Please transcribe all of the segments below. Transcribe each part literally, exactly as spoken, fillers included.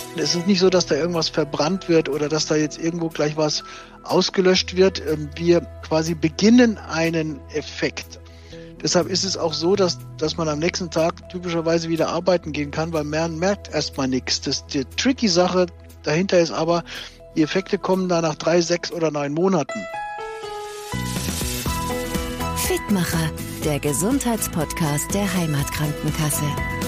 Es ist nicht so, dass da irgendwas verbrannt wird oder dass da jetzt irgendwo gleich was ausgelöscht wird. Wir quasi beginnen einen Effekt. Deshalb ist es auch so, dass, dass man am nächsten Tag typischerweise wieder arbeiten gehen kann, weil man merkt erstmal nichts. Das, die tricky Sache dahinter ist aber, die Effekte kommen da nach drei, sechs oder neun Monaten. Fitmacher, der Gesundheitspodcast der Heimatkrankenkasse.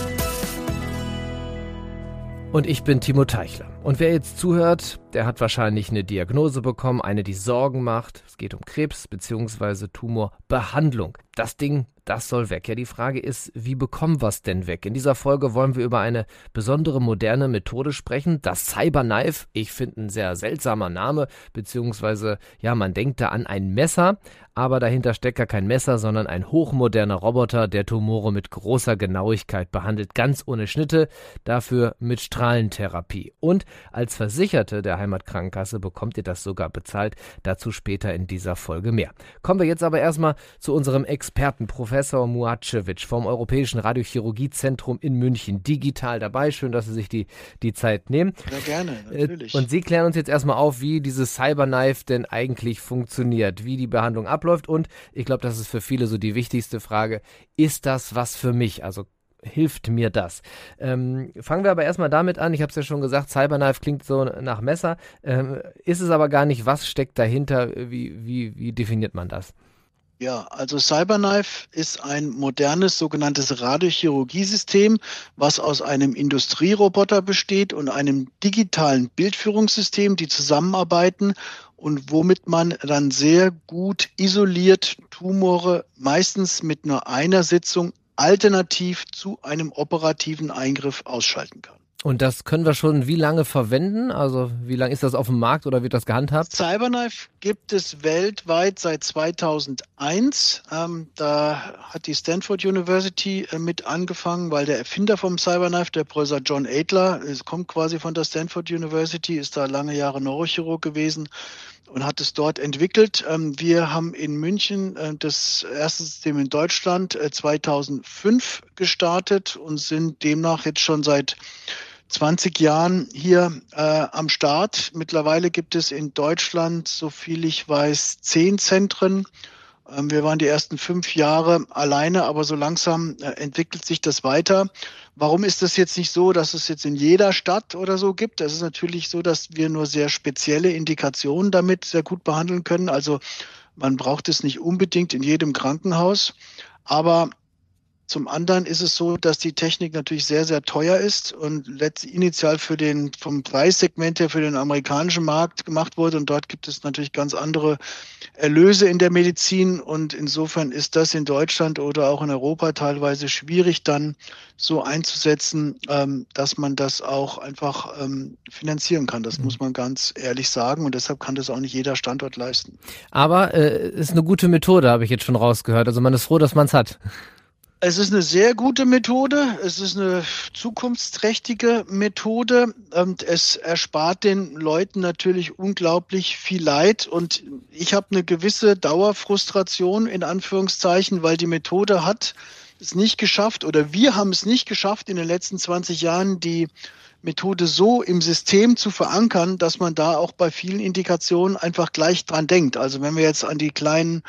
Und ich bin Timo Teichler. Und wer jetzt zuhört, der hat wahrscheinlich eine Diagnose bekommen, eine, die Sorgen macht. Es geht um Krebs bzw. Tumorbehandlung. Das Ding, das soll weg. Ja, die Frage ist, wie bekommen wir es denn weg? In dieser Folge wollen wir über eine besondere moderne Methode sprechen, das Cyberknife. Ich finde ein sehr seltsamer Name, beziehungsweise, ja, man denkt da an ein Messer, aber dahinter steckt gar kein Messer, sondern ein hochmoderner Roboter, der Tumore mit großer Genauigkeit behandelt, ganz ohne Schnitte, dafür mit Strahlentherapie. Und als Versicherte der Heimatkrankenkasse bekommt ihr das sogar bezahlt, dazu später in dieser Folge mehr. Kommen wir jetzt aber erstmal zu unserem Experten, Professor Muacevic vom Europäischen Radiochirurgiezentrum in München, digital dabei. Schön, dass Sie sich die, die Zeit nehmen. Sehr gerne, natürlich. Und Sie klären uns jetzt erstmal auf, wie dieses Cyberknife denn eigentlich funktioniert, wie die Behandlung abläuft. Und ich glaube, das ist für viele so die wichtigste Frage, ist das was für mich? Also hilft mir das? Ähm, fangen wir aber erstmal damit an, ich habe es ja schon gesagt, Cyberknife klingt so nach Messer, ähm, ist es aber gar nicht, was steckt dahinter, wie, wie, wie definiert man das? Ja, also Cyberknife ist ein modernes sogenanntes Radiochirurgiesystem, was aus einem Industrieroboter besteht und einem digitalen Bildführungssystem, die zusammenarbeiten und womit man dann sehr gut isoliert Tumore meistens mit nur einer Sitzung alternativ zu einem operativen Eingriff ausschalten kann. Und das können wir schon wie lange verwenden? Also wie lange ist das auf dem Markt oder wird das gehandhabt? Cyberknife gibt es weltweit seit zweitausendeins. Ähm, da hat die Stanford University äh, mit angefangen, weil der Erfinder vom Cyberknife, der Professor John Adler, es kommt quasi von der Stanford University, ist da lange Jahre Neurochirurg gewesen und hat es dort entwickelt. Ähm, wir haben in München äh, das erste System in Deutschland äh, zweitausendfünf gestartet und sind demnach jetzt schon seit zwanzig Jahren hier äh, am Start. Mittlerweile gibt es in Deutschland, so viel ich weiß, zehn Zentren. Ähm, wir waren die ersten fünf Jahre alleine, aber so langsam äh, entwickelt sich das weiter. Warum ist das jetzt nicht so, dass es jetzt in jeder Stadt oder so gibt? Es ist natürlich so, dass wir nur sehr spezielle Indikationen damit sehr gut behandeln können. Also man braucht es nicht unbedingt in jedem Krankenhaus, aber zum anderen ist es so, dass die Technik natürlich sehr, sehr teuer ist und letztlich initial für den, vom Preissegment her für den amerikanischen Markt gemacht wurde. Und dort gibt es natürlich ganz andere Erlöse in der Medizin. Und insofern ist das in Deutschland oder auch in Europa teilweise schwierig dann so einzusetzen, ähm, dass man das auch einfach ähm, finanzieren kann. Das mhm. muss man ganz ehrlich sagen. Und deshalb kann das auch nicht jeder Standort leisten. Aber äh, ist eine gute Methode, habe ich jetzt schon rausgehört. Also man ist froh, dass man es hat. Es ist eine sehr gute Methode. Es ist eine zukunftsträchtige Methode. Und es erspart den Leuten natürlich unglaublich viel Leid. Und ich habe eine gewisse Dauerfrustration in Anführungszeichen, weil die Methode hat es nicht geschafft oder wir haben es nicht geschafft, in den letzten zwanzig Jahren die Methode so im System zu verankern, dass man da auch bei vielen Indikationen einfach gleich dran denkt. Also wenn wir jetzt an die kleinen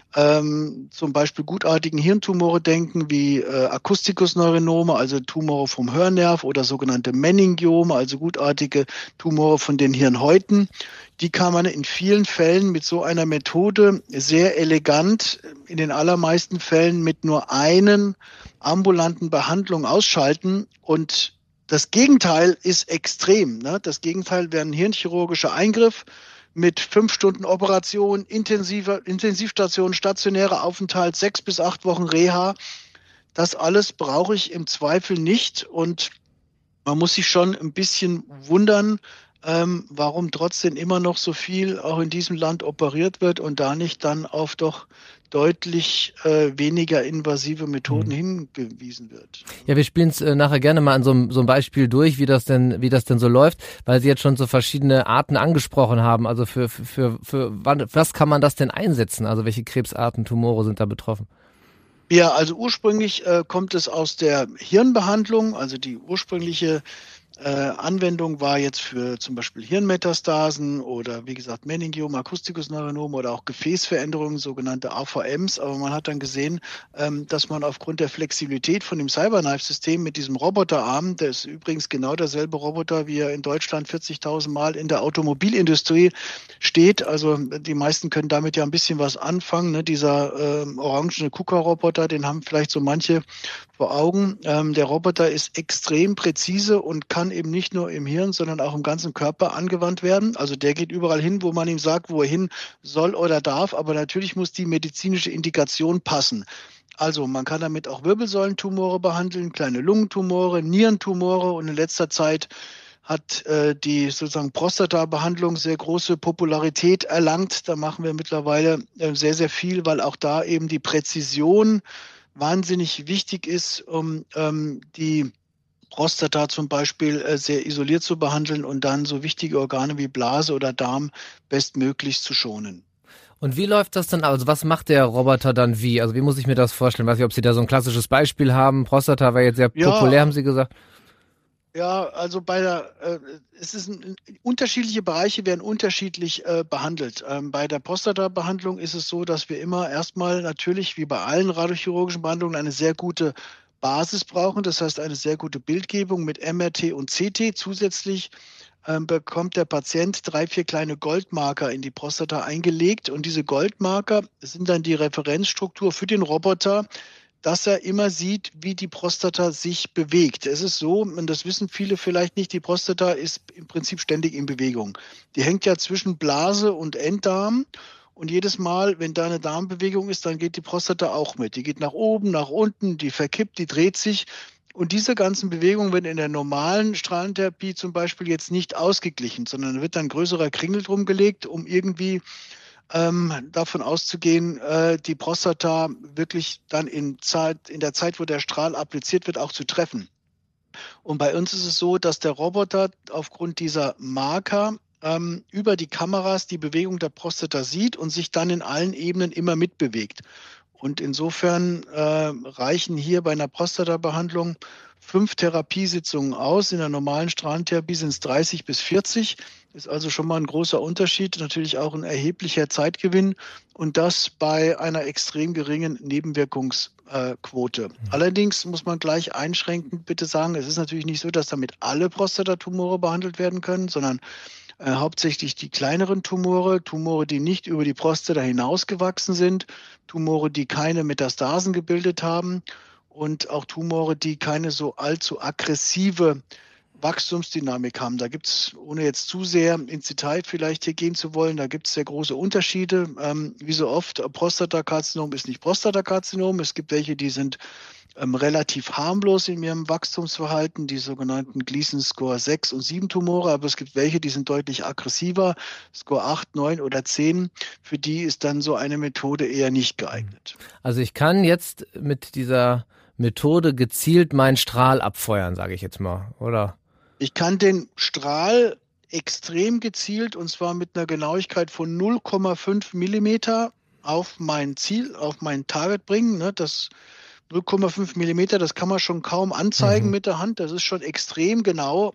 Ähm, zum Beispiel gutartigen Hirntumore denken, wie äh, Akustikusneurinome, also Tumore vom Hörnerv oder sogenannte Meningiome, also gutartige Tumore von den Hirnhäuten. Die kann man in vielen Fällen mit so einer Methode sehr elegant, in den allermeisten Fällen mit nur einen ambulanten Behandlung ausschalten. Und das Gegenteil ist extrem. Ne? Das Gegenteil wäre ein hirnchirurgischer Eingriff mit fünf Stunden Operation, intensiver, Intensivstation, stationärer Aufenthalt, sechs bis acht Wochen Reha. Das alles brauche ich im Zweifel nicht. Und man muss sich schon ein bisschen wundern, ähm, warum trotzdem immer noch so viel auch in diesem Land operiert wird und da nicht dann auf doch deutlich äh, weniger invasive Methoden mhm. hingewiesen wird. Ja, wir spielen es äh, nachher gerne mal an so, so einem Beispiel durch, wie das denn, wie das denn so läuft, weil Sie jetzt schon so verschiedene Arten angesprochen haben. Also für, für, für, für wann, was kann man das denn einsetzen? Also welche Krebsarten, Tumore sind da betroffen? Ja, also ursprünglich äh, kommt es aus der Hirnbehandlung, also die ursprüngliche äh, Anwendung war jetzt für zum Beispiel Hirnmetastasen oder wie gesagt Meningiom, Akustikusneuronom oder auch Gefäßveränderungen, sogenannte A V Ms. Aber man hat dann gesehen, ähm, dass man aufgrund der Flexibilität von dem CyberKnife-System mit diesem Roboterarm, der ist übrigens genau derselbe Roboter, wie er in Deutschland vierzigtausend Mal in der Automobilindustrie steht. Also die meisten können damit ja ein bisschen was anfangen. Ne? Dieser ähm, orangene KUKA-Roboter, den haben vielleicht so manche vor Augen. Ähm, der Roboter ist extrem präzise und kann eben nicht nur im Hirn, sondern auch im ganzen Körper angewandt werden. Also der geht überall hin, wo man ihm sagt, wo er hin soll oder darf. Aber natürlich muss die medizinische Indikation passen. Also man kann damit auch Wirbelsäulentumore behandeln, kleine Lungentumore, Nierentumore und in letzter Zeit hat äh, die sozusagen Prostata-Behandlung sehr große Popularität erlangt. Da machen wir mittlerweile äh, sehr, sehr viel, weil auch da eben die Präzision wahnsinnig wichtig ist, um ähm, die Prostata zum Beispiel äh, sehr isoliert zu behandeln und dann so wichtige Organe wie Blase oder Darm bestmöglichst zu schonen. Und wie läuft das dann? Also was macht der Roboter dann wie? Also wie muss ich mir das vorstellen? Weiß nicht, ob Sie da so ein klassisches Beispiel haben. Prostata war jetzt sehr Ja, populär, haben Sie gesagt. Ja, also bei der, äh, es ist ein, unterschiedliche Bereiche werden unterschiedlich äh, behandelt. Ähm, bei der Prostata-Behandlung ist es so, dass wir immer erstmal natürlich wie bei allen radiochirurgischen Behandlungen eine sehr gute Basis brauchen. Das heißt eine sehr gute Bildgebung mit M R T und C T. Zusätzlich ähm, bekommt der Patient drei, vier kleine Goldmarker in die Prostata eingelegt und diese Goldmarker sind dann die Referenzstruktur für den Roboter, dass er immer sieht, wie die Prostata sich bewegt. Es ist so, und das wissen viele vielleicht nicht, die Prostata ist im Prinzip ständig in Bewegung. Die hängt ja zwischen Blase und Enddarm und jedes Mal, wenn da eine Darmbewegung ist, dann geht die Prostata auch mit. Die geht nach oben, nach unten, die verkippt, die dreht sich. Und diese ganzen Bewegungen werden in der normalen Strahlentherapie zum Beispiel jetzt nicht ausgeglichen, sondern wird dann größerer Kringel drum gelegt, um irgendwie Ähm, davon auszugehen, äh, die Prostata wirklich dann in, Zeit, in der Zeit, wo der Strahl appliziert wird, auch zu treffen. Und bei uns ist es so, dass der Roboter aufgrund dieser Marker ähm, über die Kameras die Bewegung der Prostata sieht und sich dann in allen Ebenen immer mitbewegt. Und insofern äh, reichen hier bei einer Prostata-Behandlung fünf Therapiesitzungen aus. In der normalen Strahlentherapie sind es dreißig bis vierzig. Ist also schon mal ein großer Unterschied, natürlich auch ein erheblicher Zeitgewinn und das bei einer extrem geringen Nebenwirkungsquote. Mhm. Allerdings muss man gleich einschränkend bitte sagen, es ist natürlich nicht so, dass damit alle Prostatatumore behandelt werden können, sondern äh, hauptsächlich die kleineren Tumore, Tumore, die nicht über die Prostata hinausgewachsen sind, Tumore, die keine Metastasen gebildet haben und auch Tumore, die keine so allzu aggressive Wachstumsdynamik haben. Da gibt es, ohne jetzt zu sehr ins Detail vielleicht hier gehen zu wollen, da gibt es sehr große Unterschiede. Ähm, wie so oft, Prostatakarzinom ist nicht Prostatakarzinom. Es gibt welche, die sind ähm, relativ harmlos in ihrem Wachstumsverhalten, die sogenannten Gleason Score sechs und sieben Tumore, aber es gibt welche, die sind deutlich aggressiver, Score acht, neun oder zehn. Für die ist dann so eine Methode eher nicht geeignet. Also ich kann jetzt mit dieser Methode gezielt meinen Strahl abfeuern, sage ich jetzt mal, oder? Ich kann den Strahl extrem gezielt und zwar mit einer Genauigkeit von null Komma fünf Millimeter auf mein Ziel, auf mein Target bringen. Das null Komma fünf Millimeter, das kann man schon kaum anzeigen mhm. mit der Hand. Das ist schon extrem genau.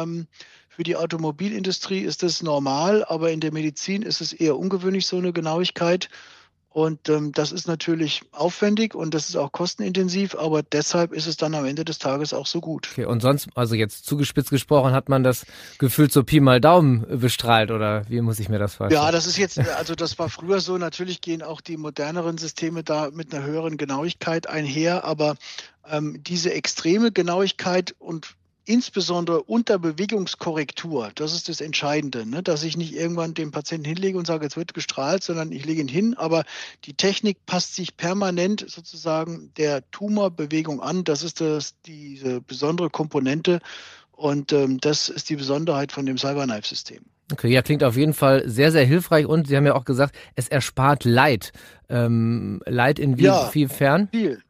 Für die Automobilindustrie ist das normal, aber in der Medizin ist es eher ungewöhnlich, so eine Genauigkeit. Und ähm, das ist natürlich aufwendig und das ist auch kostenintensiv, aber deshalb ist es dann am Ende des Tages auch so gut. Okay, und sonst, also jetzt zugespitzt gesprochen, hat man das gefühlt so Pi mal Daumen bestrahlt oder wie muss ich mir das vorstellen? Ja, das ist jetzt, also das war früher so, natürlich gehen auch die moderneren Systeme da mit einer höheren Genauigkeit einher, aber ähm, diese extreme Genauigkeit und insbesondere unter Bewegungskorrektur, das ist das Entscheidende, ne? Dass ich nicht irgendwann den Patienten hinlege und sage, jetzt wird gestrahlt, sondern ich lege ihn hin, aber die Technik passt sich permanent sozusagen der Tumorbewegung an. Das ist das, diese besondere Komponente und ähm, das ist die Besonderheit von dem CyberKnife-System. Okay, ja, klingt auf jeden Fall sehr, sehr hilfreich und Sie haben ja auch gesagt, es erspart Leid. Ähm, Leid inwiefern? Ja, viel.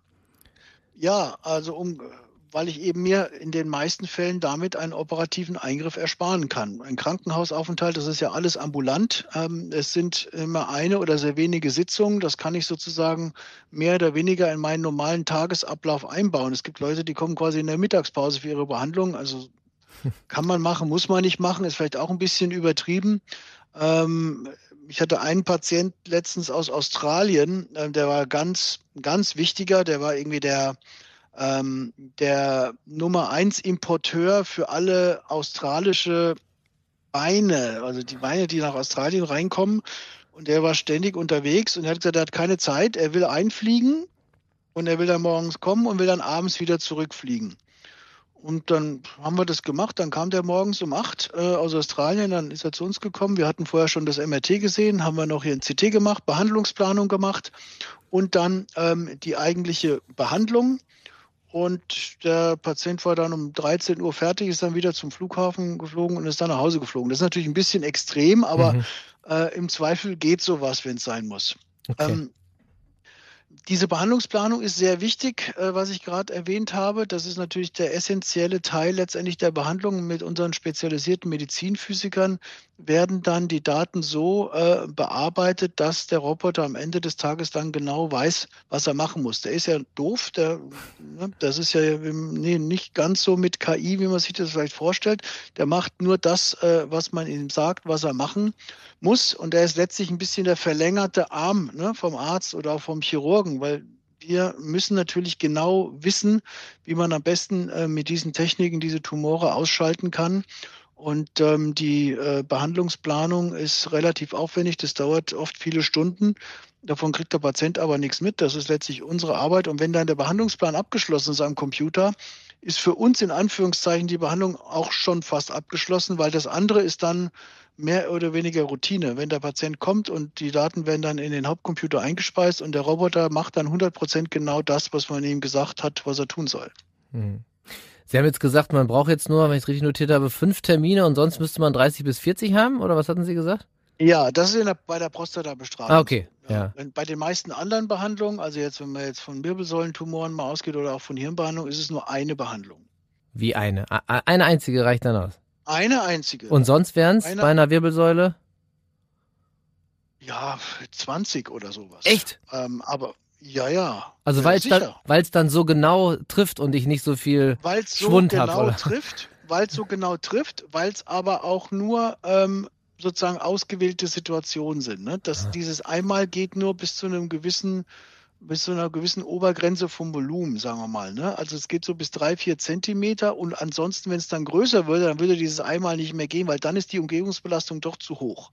Ja, also um... weil ich eben mir in den meisten Fällen damit einen operativen Eingriff ersparen kann. Ein Krankenhausaufenthalt, das ist ja alles ambulant. Es sind immer eine oder sehr wenige Sitzungen. Das kann ich sozusagen mehr oder weniger in meinen normalen Tagesablauf einbauen. Es gibt Leute, die kommen quasi in der Mittagspause für ihre Behandlung. Also Kann man machen, muss man nicht machen, ist vielleicht auch ein bisschen übertrieben. Ähm, ich hatte einen Patient letztens aus Australien, äh, der war ganz, ganz wichtiger, der war irgendwie der, ähm, der Nummer eins Importeur für alle australische Weine, also die Weine, die nach Australien reinkommen. Und der war ständig unterwegs und er hat gesagt, er hat keine Zeit, er will einfliegen und er will dann morgens kommen und will dann abends wieder zurückfliegen. Und dann haben wir das gemacht, dann kam der morgens um acht äh, aus Australien, dann ist er zu uns gekommen. Wir hatten vorher schon das M R T gesehen, haben wir noch hier ein C T gemacht, Behandlungsplanung gemacht und dann ähm, die eigentliche Behandlung. Und der Patient war dann um dreizehn Uhr fertig, ist dann wieder zum Flughafen geflogen und ist dann nach Hause geflogen. Das ist natürlich ein bisschen extrem, aber mhm. äh, im Zweifel geht sowas, wenn es sein muss. Okay. Ähm, Diese Behandlungsplanung ist sehr wichtig, äh, was ich gerade erwähnt habe. Das ist natürlich der essentielle Teil letztendlich der Behandlung. Mit unseren spezialisierten Medizinphysikern werden dann die Daten so äh, bearbeitet, dass der Roboter am Ende des Tages dann genau weiß, was er machen muss. Der ist ja doof, der, ne, das ist ja nee, nicht ganz so mit K I, wie man sich das vielleicht vorstellt. Der macht nur das, äh, was man ihm sagt, was er machen muss. Und er ist letztlich ein bisschen der verlängerte Arm, ne, vom Arzt oder auch vom Chirurgen, weil wir müssen natürlich genau wissen, wie man am besten äh, mit diesen Techniken diese Tumore ausschalten kann. Und ähm, die äh, Behandlungsplanung ist relativ aufwendig. Das dauert oft viele Stunden. Davon kriegt der Patient aber nichts mit. Das ist letztlich unsere Arbeit. Und wenn dann der Behandlungsplan abgeschlossen ist am Computer, ist für uns in Anführungszeichen die Behandlung auch schon fast abgeschlossen, weil das andere ist dann mehr oder weniger Routine. Wenn der Patient kommt und die Daten werden dann in den Hauptcomputer eingespeist und der Roboter macht dann hundert Prozent genau das, was man ihm gesagt hat, was er tun soll. Hm. Sie haben jetzt gesagt, man braucht jetzt nur, wenn ich es richtig notiert habe, fünf Termine und sonst müsste man dreißig bis vierzig haben, oder was hatten Sie gesagt? Ja, das ist in der, bei der Prostatabestrahlung. Ah, okay. Ja. Ja. Bei den meisten anderen Behandlungen, also jetzt, wenn man jetzt von Wirbelsäulentumoren mal ausgeht oder auch von Hirnbehandlung, ist es nur eine Behandlung. Wie eine? Eine einzige reicht dann aus? Eine einzige. Und sonst wären es bei einer Wirbelsäule? Ja, zwanzig oder sowas. Echt? Ähm, aber ja, ja. Also ja, weil es dann, weil's dann so genau trifft und ich nicht so viel weil's so Schwund genau habe. Trifft, weil es so genau trifft, weil es aber auch nur ähm, sozusagen ausgewählte Situationen sind. Ne? Das, dieses einmal geht nur bis zu einem gewissen, bis zu einer gewissen Obergrenze vom Volumen, sagen wir mal. Ne? Also es geht so bis drei, vier Zentimeter und ansonsten, wenn es dann größer würde, dann würde dieses einmal nicht mehr gehen, weil dann ist die Umgebungsbelastung doch zu hoch.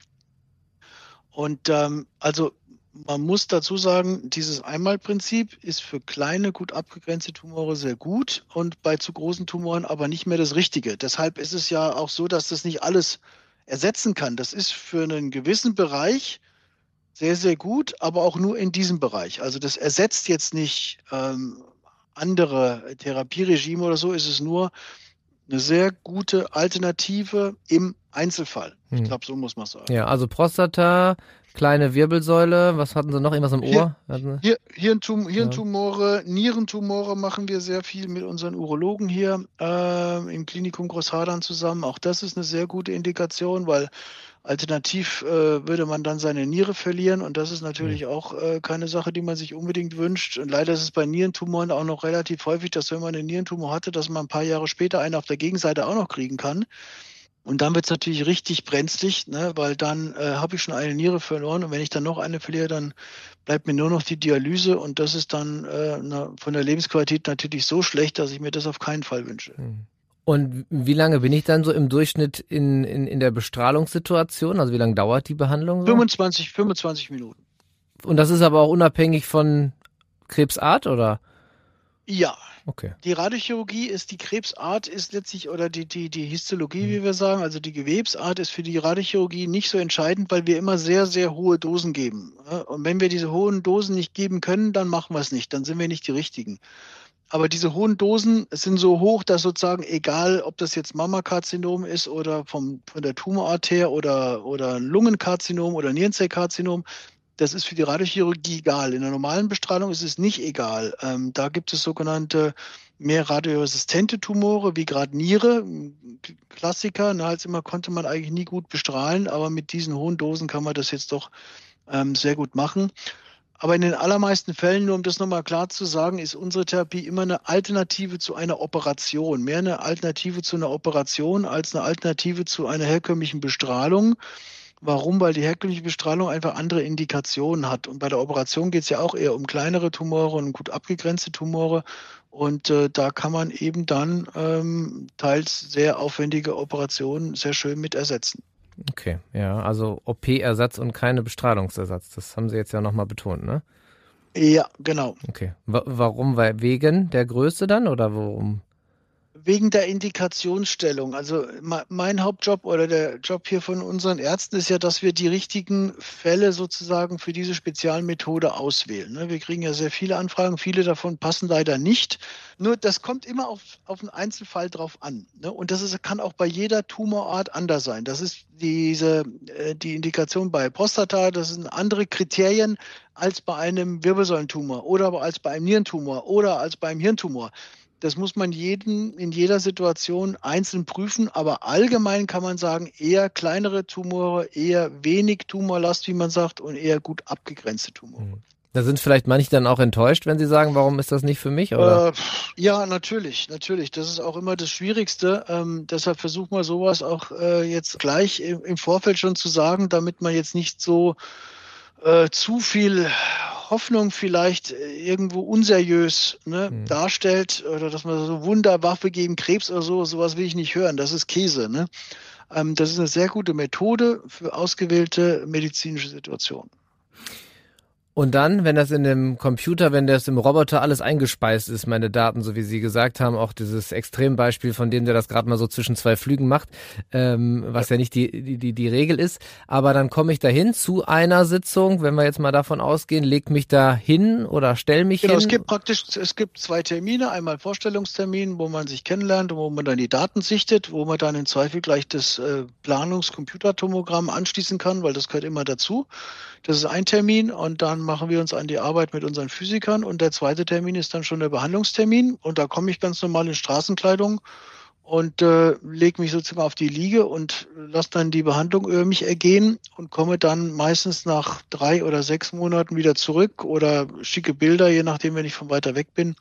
Und ähm, also man muss dazu sagen, dieses Einmalprinzip ist für kleine, gut abgegrenzte Tumore sehr gut und bei zu großen Tumoren aber nicht mehr das Richtige. Deshalb ist es ja auch so, dass das nicht alles ersetzen kann. Das ist für einen gewissen Bereich sehr, sehr gut, aber auch nur in diesem Bereich. Also das ersetzt jetzt nicht ähm, andere Therapieregime oder so, ist es nur eine sehr gute Alternative im Einzelfall. Ich glaube, so muss man sagen. Ja, also Prostata, kleine Wirbelsäule, was hatten Sie noch? Irgendwas im Ohr? Hier, hier, Hirntum, Hirntumore, ja. Nierentumore machen wir sehr viel mit unseren Urologen hier äh, im Klinikum Großhadern zusammen. Auch das ist eine sehr gute Indikation, weil alternativ äh, würde man dann seine Niere verlieren und das ist natürlich mhm. auch äh, keine Sache, die man sich unbedingt wünscht. Und leider ist es bei Nierentumoren auch noch relativ häufig, dass wenn man einen Nierentumor hatte, dass man ein paar Jahre später einen auf der Gegenseite auch noch kriegen kann. Und dann wird es natürlich richtig brenzlig, ne, weil dann äh, habe ich schon eine Niere verloren und wenn ich dann noch eine verliere, dann bleibt mir nur noch die Dialyse und das ist dann äh, na, von der Lebensqualität natürlich so schlecht, dass ich mir das auf keinen Fall wünsche. Und wie lange bin ich dann so im Durchschnitt in, in, in der Bestrahlungssituation? Also wie lange dauert die Behandlung so? fünfundzwanzig, fünfundzwanzig Minuten. Und das ist aber auch unabhängig von Krebsart, oder? Ja. Okay. Die Radiochirurgie ist, die Krebsart ist letztlich, oder die, die, die Histologie, wie wir sagen, also die Gewebsart ist für die Radiochirurgie nicht so entscheidend, weil wir immer sehr, sehr hohe Dosen geben. Und wenn wir diese hohen Dosen nicht geben können, dann machen wir es nicht, dann sind wir nicht die Richtigen. Aber diese hohen Dosen sind so hoch, dass sozusagen egal, ob das jetzt Mammakarzinom ist oder vom, von der Tumorart her oder, oder ein Lungenkarzinom oder Nierenzellkarzinom, das ist für die Radiochirurgie egal. In der normalen Bestrahlung ist es nicht egal. Ähm, da gibt es sogenannte mehr radioresistente Tumore, wie gerade Niere, Klassiker. Na, als immer konnte man eigentlich nie gut bestrahlen, aber mit diesen hohen Dosen kann man das jetzt doch ähm, sehr gut machen. Aber in den allermeisten Fällen, nur um das nochmal klar zu sagen, ist unsere Therapie immer eine Alternative zu einer Operation. Mehr eine Alternative zu einer Operation als eine Alternative zu einer herkömmlichen Bestrahlung. Warum? Weil die herkömmliche Bestrahlung einfach andere Indikationen hat. Und bei der Operation geht es ja auch eher um kleinere Tumore und gut abgegrenzte Tumore. Und äh, da kann man eben dann ähm, teils sehr aufwendige Operationen sehr schön mit ersetzen. Okay, ja, also O P-Ersatz und keine Bestrahlungsersatz. Das haben Sie jetzt ja nochmal betont, ne? Ja, genau. Okay. W- warum? Weil wegen der Größe dann oder warum? Wegen der Indikationsstellung. Also mein Hauptjob oder der Job hier von unseren Ärzten ist ja, dass wir die richtigen Fälle sozusagen für diese Spezialmethode auswählen. Wir kriegen ja sehr viele Anfragen, viele davon passen leider nicht. Nur das kommt immer auf, auf einen Einzelfall drauf an. Und das ist, kann auch bei jeder Tumorart anders sein. Das ist diese, die Indikation bei Prostata, das sind andere Kriterien als bei einem Wirbelsäulentumor oder aber als bei einem Nierentumor oder als bei einem Hirntumor. Das muss man jeden in jeder Situation einzeln prüfen, aber allgemein kann man sagen, eher kleinere Tumore, eher wenig Tumorlast, wie man sagt, und eher gut abgegrenzte Tumore. Da sind vielleicht manche dann auch enttäuscht, wenn sie sagen, warum ist das nicht für mich, oder? Äh, ja, natürlich, natürlich. Das ist auch immer das Schwierigste. Ähm, deshalb versuchen wir sowas auch äh, jetzt gleich im, im Vorfeld schon zu sagen, damit man jetzt nicht so äh, zu viel Hoffnung vielleicht irgendwo unseriös ne, mhm. darstellt oder dass man so Wunderwaffe gegen Krebs oder so, sowas will ich nicht hören. Das ist Käse. Ne? Ähm, das ist eine sehr gute Methode für ausgewählte medizinische Situationen. Und dann, wenn das in dem Computer, wenn das im Roboter alles eingespeist ist, meine Daten, so wie Sie gesagt haben, auch dieses Extrembeispiel, von dem der das gerade mal so zwischen zwei Flügen macht, ähm, was ja nicht die, die, die Regel ist, aber dann komme ich dahin zu einer Sitzung, wenn wir jetzt mal davon ausgehen, leg mich da hin oder stell mich genau, hin. Genau, es gibt praktisch, es gibt zwei Termine, einmal Vorstellungstermin, wo man sich kennenlernt und wo man dann die Daten sichtet, wo man dann im Zweifel gleich das äh, Planungs-Computertomogramm anschließen kann, weil das gehört immer dazu. Das ist ein Termin und dann machen wir uns an die Arbeit mit unseren Physikern und der zweite Termin ist dann schon der Behandlungstermin und da komme ich ganz normal in Straßenkleidung und äh, lege mich sozusagen auf die Liege und lasse dann die Behandlung über mich ergehen und komme dann meistens nach drei oder sechs Monaten wieder zurück oder schicke Bilder, je nachdem, wenn ich von weiter weg bin,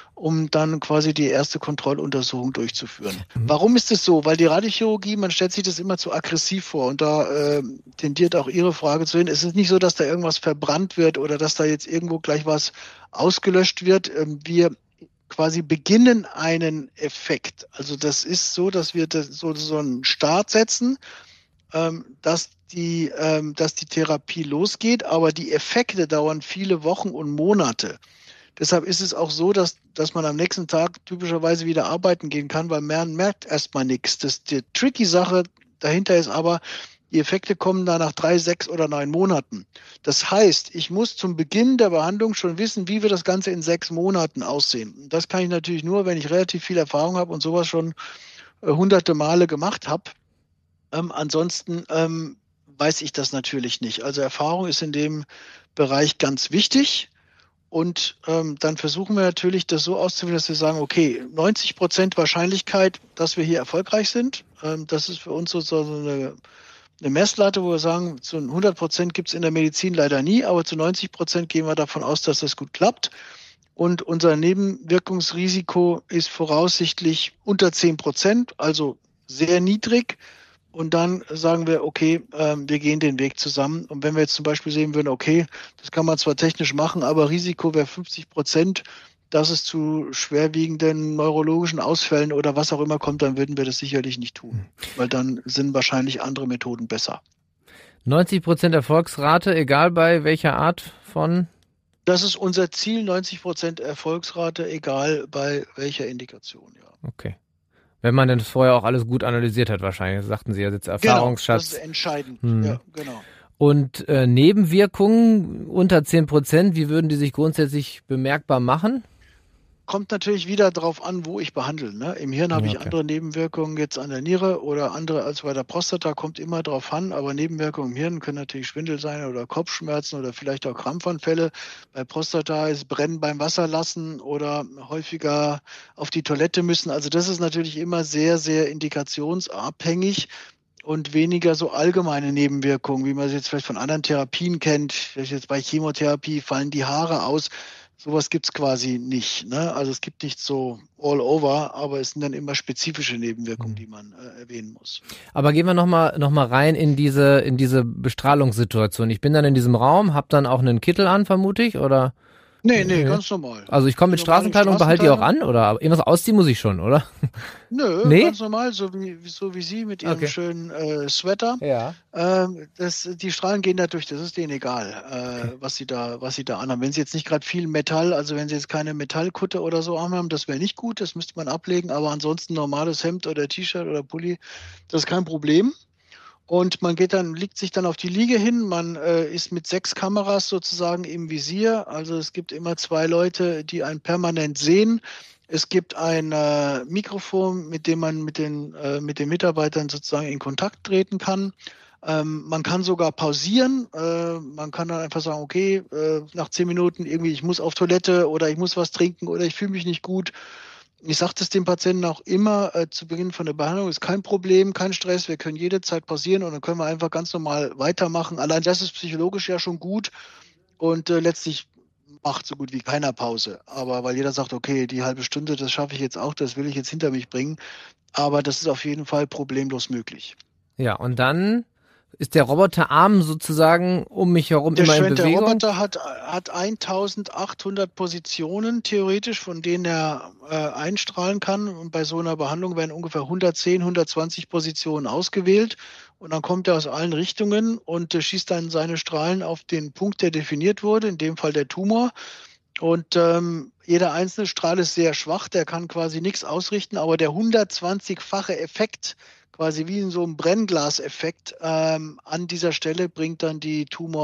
um dann quasi die erste Kontrolluntersuchung durchzuführen. Mhm. Warum ist es so? Weil die Radiochirurgie, man stellt sich das immer zu aggressiv vor und da äh, tendiert auch Ihre Frage zu hin. Es ist nicht so, dass da irgendwas verbrannt wird oder dass da jetzt irgendwo gleich was ausgelöscht wird. Ähm, wir quasi beginnen einen Effekt. Also das ist so, dass wir das, so, so einen Start setzen, ähm, dass die, ähm, dass die Therapie losgeht, aber die Effekte dauern viele Wochen und Monate. Deshalb ist es auch so, dass, dass man am nächsten Tag typischerweise wieder arbeiten gehen kann, weil man merkt erstmal nichts. Das, die tricky Sache dahinter ist aber, die Effekte kommen da nach drei, sechs oder neun Monaten. Das heißt, ich muss zum Beginn der Behandlung schon wissen, wie wird das Ganze in sechs Monaten aussehen. Und das kann ich natürlich nur, wenn ich relativ viel Erfahrung habe und sowas schon äh, hunderte Male gemacht habe. Ähm, ansonsten ähm, weiß ich das natürlich nicht. Also Erfahrung ist in dem Bereich ganz wichtig. Und ähm, dann versuchen wir natürlich, das so auszuwählen, dass wir sagen, okay, neunzig Prozent Wahrscheinlichkeit, dass wir hier erfolgreich sind. Ähm, das ist für uns sozusagen eine, eine Messlatte, wo wir sagen, zu hundert Prozent gibt es in der Medizin leider nie, aber zu neunzig Prozent gehen wir davon aus, dass das gut klappt. Und unser Nebenwirkungsrisiko ist voraussichtlich unter zehn Prozent, also sehr niedrig. Und dann sagen wir, okay, ähm, wir gehen den Weg zusammen. Und wenn wir jetzt zum Beispiel sehen würden, okay, das kann man zwar technisch machen, aber Risiko wäre fünfzig Prozent, dass es zu schwerwiegenden neurologischen Ausfällen oder was auch immer kommt, dann würden wir das sicherlich nicht tun. Weil dann sind wahrscheinlich andere Methoden besser. neunzig Prozent Erfolgsrate, egal bei welcher Art von? Das ist unser Ziel, neunzig Prozent Erfolgsrate, egal bei welcher Indikation, ja. Okay. Wenn man denn vorher auch alles gut analysiert hat, wahrscheinlich, sagten Sie ja jetzt Erfahrungsschatz. Genau, das ist entscheidend, hm. ja, genau. Und äh, Nebenwirkungen unter zehn Prozent, wie würden die sich grundsätzlich bemerkbar machen? Kommt natürlich wieder darauf an, wo ich behandle. Ne? Im Hirn habe Ja, ich okay. andere Nebenwirkungen jetzt an der Niere oder andere als bei der Prostata, kommt immer drauf an. Aber Nebenwirkungen im Hirn können natürlich Schwindel sein oder Kopfschmerzen oder vielleicht auch Krampfanfälle. Bei Prostata ist Brennen beim Wasserlassen oder häufiger auf die Toilette müssen. Also das ist natürlich immer sehr, sehr indikationsabhängig. und weniger so allgemeine Nebenwirkungen, wie man es jetzt vielleicht von anderen Therapien kennt. Vielleicht jetzt bei Chemotherapie fallen die Haare aus. Sowas gibt's quasi nicht. Ne? Also es gibt nicht so all over, aber es sind dann immer spezifische Nebenwirkungen, die man äh, erwähnen muss. Aber gehen wir nochmal noch mal rein in diese, in diese Bestrahlungssituation. Ich bin dann in diesem Raum, habe dann auch einen Kittel an, vermute ich, oder? Nee, nee, ganz normal. Also ich komme mit Straßenkleidung, behalte die auch an, oder? Irgendwas ausziehen muss ich schon, oder? Nö, nee? Ganz normal, so wie, so wie Sie mit Ihrem okay. schönen äh, Sweater. Ja. Ähm, das, die Strahlen gehen da durch, das ist denen egal, äh, okay. was Sie da, was Sie da anhaben. Wenn Sie jetzt nicht gerade viel Metall, also wenn Sie jetzt keine Metallkutte oder so anhaben, das wäre nicht gut, das müsste man ablegen, aber ansonsten normales Hemd oder T-Shirt oder Pulli, das ist kein Problem. Und man geht dann, legt sich dann auf die Liege hin, man äh, ist mit sechs Kameras sozusagen im Visier, also es gibt immer zwei Leute, die einen permanent sehen. Es gibt ein äh, Mikrofon, mit dem man mit den, äh, mit den Mitarbeitern sozusagen in Kontakt treten kann. Ähm, man kann sogar pausieren, äh, man kann dann einfach sagen, okay, äh, nach zehn Minuten irgendwie, ich muss auf Toilette oder ich muss was trinken oder ich fühle mich nicht gut. Ich sage das dem Patienten auch immer äh, zu Beginn von der Behandlung, ist kein Problem, kein Stress, wir können jede Zeit pausieren und dann können wir einfach ganz normal weitermachen. Allein das ist psychologisch ja schon gut und äh, letztlich macht so gut wie keiner Pause. Aber weil jeder sagt, okay, die halbe Stunde, das schaffe ich jetzt auch, das will ich jetzt hinter mich bringen. Aber das ist auf jeden Fall problemlos möglich. Ja, und dann ist der Roboterarm sozusagen um mich herum der immer in Bewegung? Der Roboter hat, hat eintausendachthundert Positionen theoretisch, von denen er äh, einstrahlen kann. Und bei so einer Behandlung werden ungefähr hundertzehn, hundertzwanzig Positionen ausgewählt. Und dann kommt er aus allen Richtungen und äh, schießt dann seine Strahlen auf den Punkt, der definiert wurde, in dem Fall der Tumor. Und ähm, jeder einzelne Strahl ist sehr schwach, der kann quasi nichts ausrichten, aber der hundertzwanzigfache Effekt, quasi wie in so einem Brennglaseffekt, ähm, an dieser Stelle bringt dann die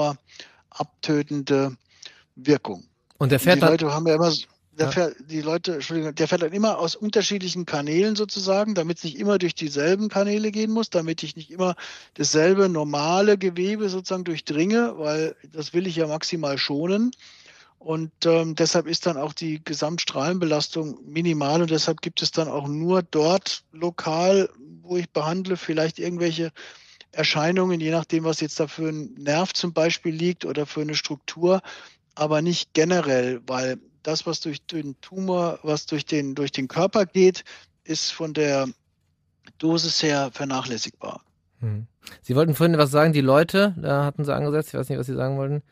tumorabtötende Wirkung. Und der fährt und die dann... Leute haben ja immer... Der ja. fährt, die Leute, Entschuldigung, der fährt dann immer aus unterschiedlichen Kanälen sozusagen, damit es nicht immer durch dieselben Kanäle gehen muss, damit ich nicht immer dasselbe normale Gewebe sozusagen durchdringe, weil das will ich ja maximal schonen. Und ähm, deshalb ist dann auch die Gesamtstrahlenbelastung minimal und deshalb gibt es dann auch nur dort lokal, wo ich behandle, vielleicht irgendwelche Erscheinungen, je nachdem, was jetzt da für ein Nerv zum Beispiel liegt oder für eine Struktur, aber nicht generell, weil das, was durch den Tumor, was durch den, durch den Körper geht, ist von der Dosis her vernachlässigbar. Hm. Sie wollten vorhin was sagen, die Leute, da hatten Sie angesetzt, ich weiß nicht, was Sie sagen wollten.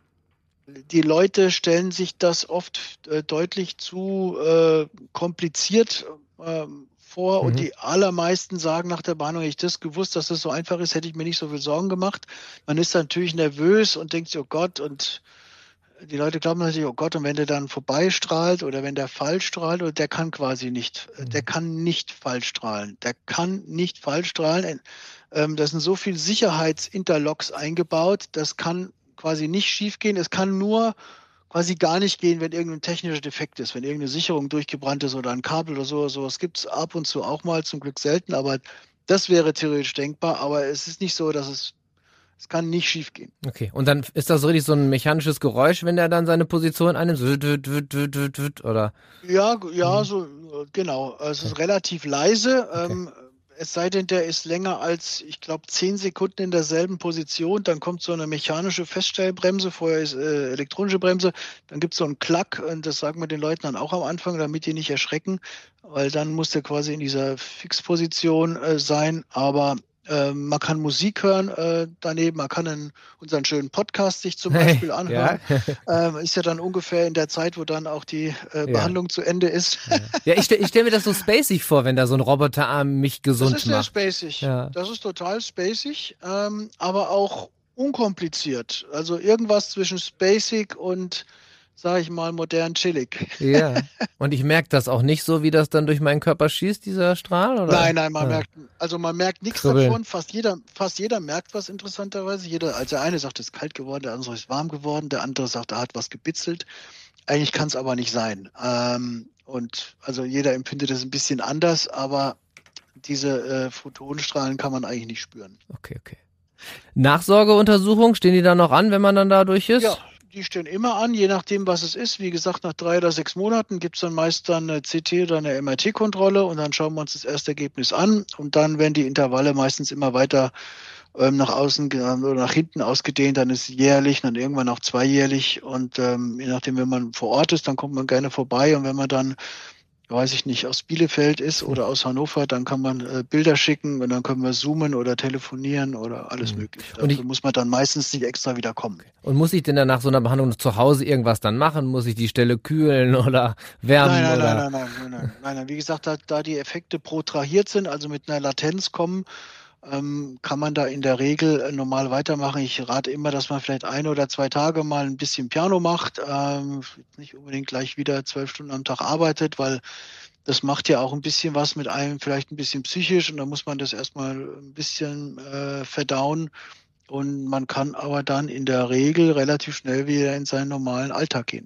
Die Leute stellen sich das oft äh, deutlich zu äh, kompliziert äh, vor mhm. und die allermeisten sagen nach der Behandlung, hätte ich das gewusst, dass das so einfach ist, hätte ich mir nicht so viel Sorgen gemacht. Man ist natürlich nervös und denkt sich, oh Gott, und die Leute glauben natürlich, oh Gott, und wenn der dann vorbeistrahlt oder wenn der falsch strahlt, oder der kann quasi nicht, mhm. der kann nicht falsch strahlen, der kann nicht falsch strahlen. Ähm, da sind so viele Sicherheitsinterlocks eingebaut, das kann quasi nicht schief gehen. Es kann nur quasi gar nicht gehen, wenn irgendein technischer Defekt ist, wenn irgendeine Sicherung durchgebrannt ist oder ein Kabel oder so. Sowas gibt es ab und zu auch mal, zum Glück selten, aber das wäre theoretisch denkbar. Aber es ist nicht so, dass es Es kann nicht schief gehen. Okay, und dann ist das so richtig so ein mechanisches Geräusch, wenn der dann seine Position einnimmt? Oder? Ja, ja, so genau. Es ist relativ leise. Okay. Ähm, es sei denn, der ist länger als, ich glaube, zehn Sekunden in derselben Position. Dann kommt so eine mechanische Feststellbremse, vorher ist äh, elektronische Bremse. Dann gibt es so einen Klack, und das sagen wir den Leuten dann auch am Anfang, damit die nicht erschrecken, weil dann muss der quasi in dieser Fixposition äh, sein. Aber Ähm, man kann Musik hören äh, daneben, man kann einen, unseren schönen Podcast sich zum Beispiel anhören. Ja. ähm, ist ja dann ungefähr in der Zeit, wo dann auch die äh, Behandlung ja. zu Ende ist. Ja, ja ich, ich stelle mir das so spacig vor, wenn da so ein Roboterarm mich gesund macht. Das ist sehr spacig. Ja. Das ist total spacig, ähm, aber auch unkompliziert. Also irgendwas zwischen spacig und, sag ich mal, modern chillig. Ja. Und ich merke das auch nicht so, wie das dann durch meinen Körper schießt, dieser Strahl? Oder? Nein, nein, man ja. merkt, also man merkt nichts Kribbeln. davon. Fast jeder, fast jeder merkt was interessanterweise. Jeder, also der eine sagt, es ist kalt geworden, der andere ist warm geworden, der andere sagt, er hat was gebitzelt. Eigentlich kann es aber nicht sein. Ähm, und also jeder empfindet es ein bisschen anders, aber diese äh, Photonenstrahlen kann man eigentlich nicht spüren. Okay, okay. Nachsorgeuntersuchung, stehen die da noch an, wenn man dann da durch ist? Ja. Die stehen immer an, je nachdem, was es ist. Wie gesagt, nach drei oder sechs Monaten gibt es dann meist dann eine C T oder eine M R T-Kontrolle und dann schauen wir uns das erste Ergebnis an und dann werden die Intervalle meistens immer weiter ähm, nach außen oder nach hinten ausgedehnt. Dann ist jährlich, dann irgendwann auch zweijährlich und ähm, je nachdem, wenn man vor Ort ist, dann kommt man gerne vorbei und wenn man dann weiß ich nicht, aus Bielefeld ist oder aus Hannover, dann kann man äh, Bilder schicken und dann können wir zoomen oder telefonieren oder alles mhm. mögliche. Dafür und ich, muss man dann meistens nicht extra wieder kommen. Und muss ich denn dann nach so einer Behandlung zu Hause irgendwas dann machen? Muss ich die Stelle kühlen oder wärmen? Nein, nein, oder? nein, nein, nein, nein, nein, nein, nein. Wie gesagt, da, da die Effekte protrahiert sind, also mit einer Latenz kommen, ähm, kann man da in der Regel äh, normal weitermachen. Ich rate immer, dass man vielleicht ein oder zwei Tage mal ein bisschen Piano macht, ähm, nicht unbedingt gleich wieder zwölf Stunden am Tag arbeitet, weil das macht ja auch ein bisschen was mit einem, vielleicht ein bisschen psychisch und da muss man das erstmal ein bisschen äh, verdauen und man kann aber dann in der Regel relativ schnell wieder in seinen normalen Alltag gehen.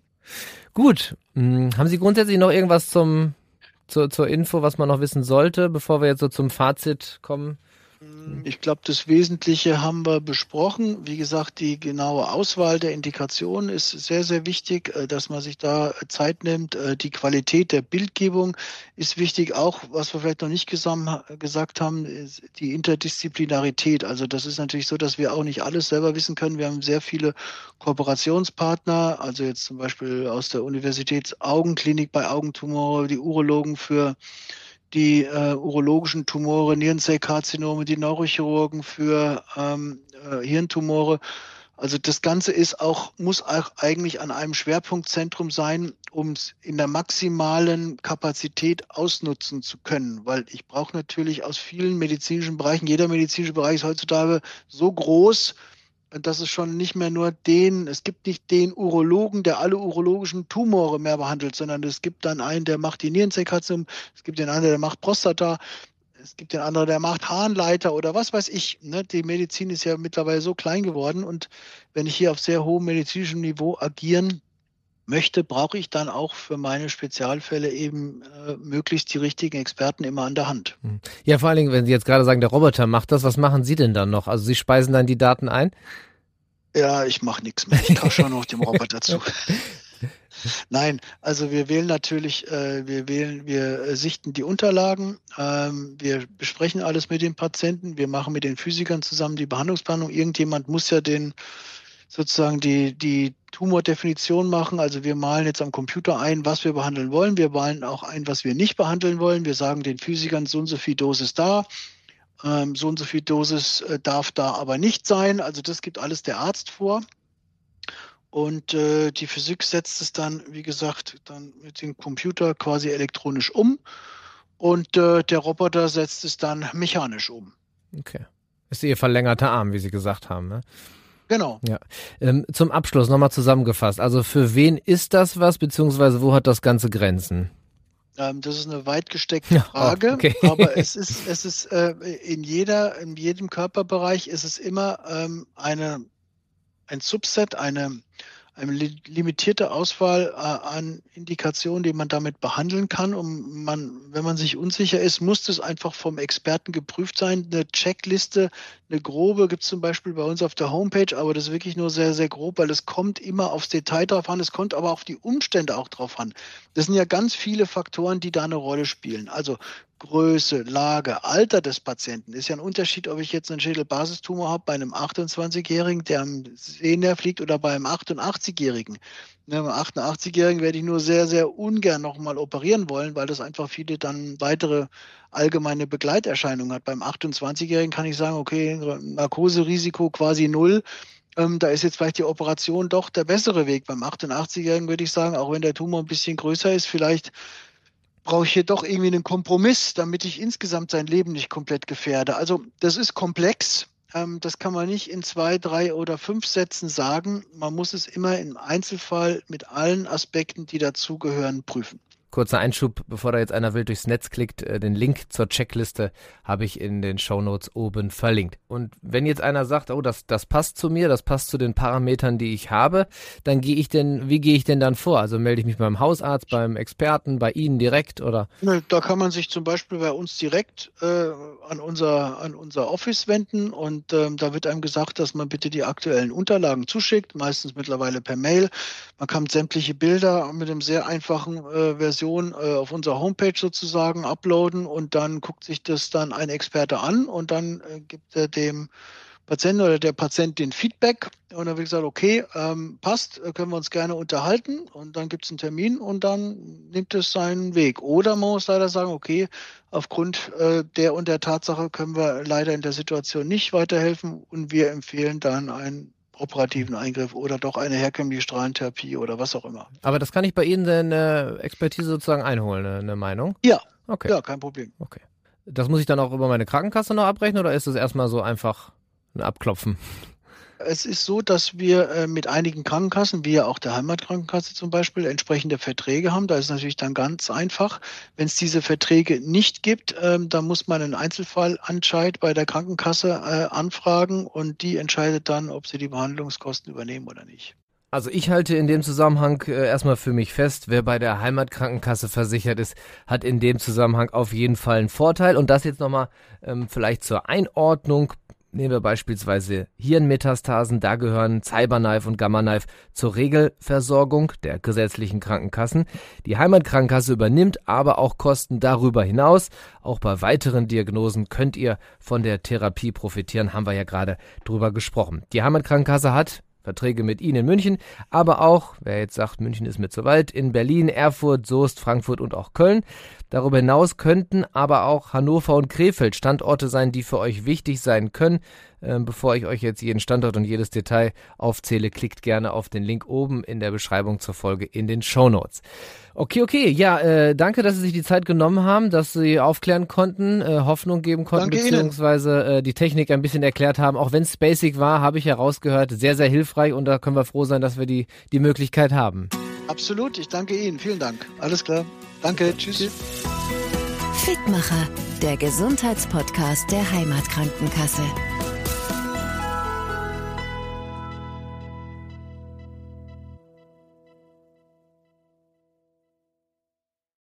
Gut, hm, haben Sie grundsätzlich noch irgendwas zum, zur, zur Info, was man noch wissen sollte, bevor wir jetzt so zum Fazit kommen? Ich glaube, das Wesentliche haben wir besprochen. Wie gesagt, die genaue Auswahl der Indikationen ist sehr, sehr wichtig, dass man sich da Zeit nimmt. Die Qualität der Bildgebung ist wichtig. Auch, was wir vielleicht noch nicht gesagt haben, ist die Interdisziplinarität. Also das ist natürlich so, dass wir auch nicht alles selber wissen können. Wir haben sehr viele Kooperationspartner, also jetzt zum Beispiel aus der Universitätsaugenklinik bei Augentumore, die Urologen für die äh, urologischen Tumore, Nierenzellkarzinome, die Neurochirurgen für ähm, äh, Hirntumore. Also das Ganze ist auch, muss auch eigentlich an einem Schwerpunktzentrum sein, um es in der maximalen Kapazität ausnutzen zu können. Weil ich brauche natürlich aus vielen medizinischen Bereichen, jeder medizinische Bereich ist heutzutage so groß, dass es schon nicht mehr nur den, es gibt nicht den Urologen, der alle urologischen Tumore mehr behandelt, sondern es gibt dann einen, der macht die Nierenzellkarzinom, es gibt den anderen, der macht Prostata, es gibt den anderen, der macht Harnleiter oder was weiß ich. Ne? Die Medizin ist ja mittlerweile so klein geworden und wenn ich hier auf sehr hohem medizinischem Niveau agieren möchte, brauche ich dann auch für meine Spezialfälle eben äh, möglichst die richtigen Experten immer an der Hand. Ja, vor allen Dingen, wenn Sie jetzt gerade sagen, der Roboter macht das, was machen Sie denn dann noch? Also Sie speisen dann die Daten ein? Ja, ich mache nichts mehr. Ich tausche schon noch dem Roboter zu. Nein, also wir wählen natürlich, äh, wir wählen, wir äh, sichten die Unterlagen, ähm, wir besprechen alles mit dem Patienten, wir machen mit den Physikern zusammen die Behandlungsplanung. Irgendjemand muss ja den sozusagen die, die Tumordefinition machen. Also wir malen jetzt am Computer ein, was wir behandeln wollen. Wir malen auch ein, was wir nicht behandeln wollen. Wir sagen den Physikern, so und so viel Dosis da, ähm, so und so viel Dosis äh, darf da aber nicht sein. Also das gibt alles der Arzt vor. Und äh, die Physik setzt es dann, wie gesagt, dann mit dem Computer quasi elektronisch um. Und äh, der Roboter setzt es dann mechanisch um. Okay. Ist Ihr verlängerter Arm, wie Sie gesagt haben, ne? Genau. Ja. Ähm, zum Abschluss nochmal zusammengefasst. Also für wen ist das was, beziehungsweise wo hat das Ganze Grenzen? Ähm, das ist eine weit gesteckte Frage, oh, okay. aber es ist, es ist äh, in jeder, in jedem Körperbereich ist es immer ähm, eine, ein Subset, eine, eine limitierte Auswahl äh, an Indikationen, die man damit behandeln kann. Und man, wenn man sich unsicher ist, muss das einfach vom Experten geprüft sein. Eine Checkliste, eine grobe gibt es zum Beispiel bei uns auf der Homepage, aber das ist wirklich nur sehr, sehr grob, weil es kommt immer aufs Detail drauf an, es kommt aber auf die Umstände auch drauf an. Das sind ja ganz viele Faktoren, die da eine Rolle spielen. Also Größe, Lage, Alter des Patienten ist ja ein Unterschied, ob ich jetzt einen Schädelbasistumor habe bei einem achtundzwanzigjährigen, der am Sehnerv liegt, oder bei einem achtundachtzig-Jährigen. Beim achtundachtzig-Jährigen werde ich nur sehr, sehr ungern nochmal operieren wollen, weil das einfach viele dann weitere allgemeine Begleiterscheinungen hat. Beim achtundzwanzigjährigen kann ich sagen, okay, Narkoserisiko quasi null. Ähm, da ist jetzt vielleicht die Operation doch der bessere Weg. Beim achtundachtzig-Jährigen würde ich sagen, auch wenn der Tumor ein bisschen größer ist, vielleicht brauche ich hier doch irgendwie einen Kompromiss, damit ich insgesamt sein Leben nicht komplett gefährde. Also das ist komplex. Ähm, das kann man nicht in zwei, drei oder fünf Sätzen sagen. Man muss es immer im Einzelfall mit allen Aspekten, die dazugehören, prüfen. kurzer Einschub, bevor da jetzt einer wild durchs Netz klickt, äh, den Link zur Checkliste habe ich in den Shownotes oben verlinkt. Und wenn jetzt einer sagt, oh, das, das passt zu mir, das passt zu den Parametern, die ich habe, dann gehe ich denn, wie gehe ich denn dann vor? Also melde ich mich beim Hausarzt, beim Experten, bei Ihnen direkt oder? Da kann man sich zum Beispiel bei uns direkt äh, an unser, an unser Office wenden und ähm, da wird einem gesagt, dass man bitte die aktuellen Unterlagen zuschickt, meistens mittlerweile per Mail. Man kann sämtliche Bilder mit einem sehr einfachen äh, Version äh, auf unserer Homepage sozusagen uploaden und dann guckt sich das dann ein Experte an und dann äh, gibt er dem Patienten oder der Patient den Feedback und dann wird gesagt, okay, ähm, passt, können wir uns gerne unterhalten und dann gibt es einen Termin und dann nimmt es seinen Weg. Oder man muss leider sagen, okay, aufgrund äh, der und der Tatsache können wir leider in der Situation nicht weiterhelfen und wir empfehlen dann einen operativen Eingriff oder doch eine herkömmliche Strahlentherapie oder was auch immer. Aber das kann ich bei Ihnen eine Expertise sozusagen einholen, eine, eine Meinung? Ja, okay. Ja, kein Problem. Okay. Das muss ich dann auch über meine Krankenkasse noch abrechnen oder ist das erstmal so einfach ein Abklopfen? Es ist so, dass wir äh, mit einigen Krankenkassen, wie ja auch der Heimatkrankenkasse zum Beispiel, entsprechende Verträge haben. Da ist es natürlich dann ganz einfach. Wenn es diese Verträge nicht gibt, ähm, dann muss man einen Einzelfallentscheid bei der Krankenkasse äh, anfragen und die entscheidet dann, ob sie die Behandlungskosten übernehmen oder nicht. Also ich halte in dem Zusammenhang äh, erstmal für mich fest, wer bei der Heimatkrankenkasse versichert ist, hat in dem Zusammenhang auf jeden Fall einen Vorteil. Und das jetzt nochmal ähm, vielleicht zur Einordnung. Nehmen wir beispielsweise Hirnmetastasen, da gehören Cyberknife und Gamma-Knife zur Regelversorgung der gesetzlichen Krankenkassen. Die Heimatkrankenkasse übernimmt aber auch Kosten darüber hinaus. Auch bei weiteren Diagnosen könnt ihr von der Therapie profitieren, haben wir ja gerade drüber gesprochen. Die Heimatkrankenkasse hat Verträge mit Ihnen in München, aber auch, wer jetzt sagt, München ist mir zu weit, in Berlin, Erfurt, Soest, Frankfurt und auch Köln. Darüber hinaus könnten aber auch Hannover und Krefeld Standorte sein, die für euch wichtig sein können. Ähm, bevor ich euch jetzt jeden Standort und jedes Detail aufzähle, klickt gerne auf den Link oben in der Beschreibung zur Folge in den Shownotes. Okay, okay, ja, äh, danke, dass Sie sich die Zeit genommen haben, dass Sie aufklären konnten, äh, Hoffnung geben konnten, danke beziehungsweise äh, die Technik ein bisschen erklärt haben. Auch wenn es basic war, habe ich herausgehört, sehr, sehr hilfreich und da können wir froh sein, dass wir die, die Möglichkeit haben. Absolut, ich danke Ihnen, vielen Dank. Alles klar, danke, tschüss. Fitmacher, der Gesundheitspodcast der Heimatkrankenkasse.